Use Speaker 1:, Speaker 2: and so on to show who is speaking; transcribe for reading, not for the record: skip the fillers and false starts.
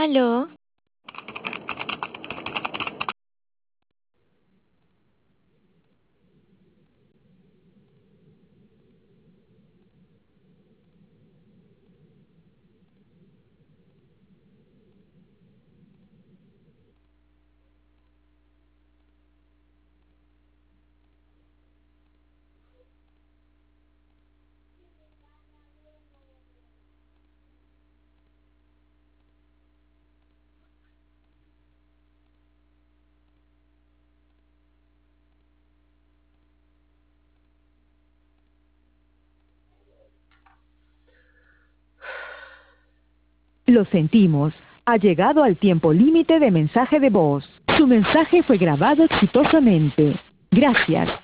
Speaker 1: Aló,
Speaker 2: Lo sentimos. Ha llegado al tiempo límite de mensaje de voz. Su mensaje fue grabado exitosamente. Gracias.